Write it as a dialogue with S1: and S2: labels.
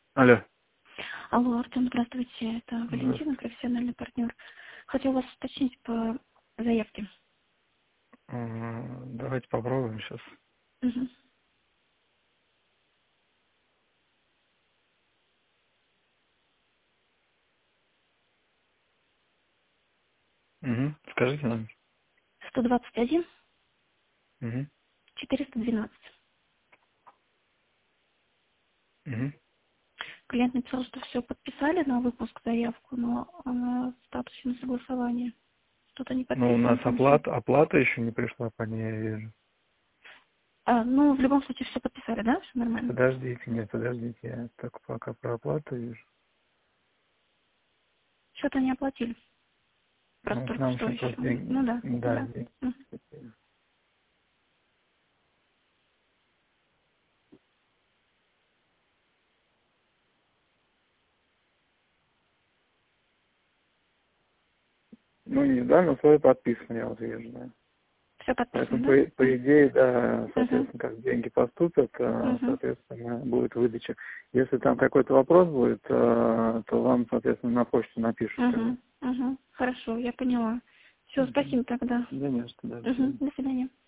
S1: Алло.
S2: Алло, Артем, здравствуйте. Это Валентина,
S1: Здравствуйте.
S2: профессиональный партнер. Хотел вас уточнить по заявке.
S1: Давайте попробуем сейчас.
S2: Угу.
S1: Угу. Скажите нам.
S2: 121
S1: Угу.
S2: 412.
S1: Угу.
S2: Клиент написал, что все подписали на выпуск заявку, но она в статусе на согласование. Что-то не
S1: Ну, у нас
S2: подписано там все.
S1: оплата еще не пришла, по ней я вижу.
S2: Ну, в любом случае все подписали, да? Все нормально.
S1: Подождите, я только пока про оплату вижу.
S2: Что-то не оплатили. Просто
S1: Ну, к
S2: только
S1: нам
S2: что
S1: еще
S2: еще.
S1: просто
S2: Ну
S1: деньги.
S2: да,
S1: Да,
S2: да.
S1: деньги.
S2: Мгм.
S1: Ну, не да, но свой подписан, я вот вижу, да.
S2: Все
S1: Поэтому,
S2: подписано, да?
S1: по идее, да,
S2: Угу.
S1: соответственно, как деньги поступят,
S2: Угу.
S1: соответственно, будет выдача. Если там какой-то вопрос будет, то вам, соответственно, на почту напишут тогда.
S2: Угу. Угу. Хорошо, я поняла. Все,
S1: Мгм.
S2: спасибо тогда.
S1: Да, не за что, да, до
S2: Угу.
S1: свидания.
S2: До свидания.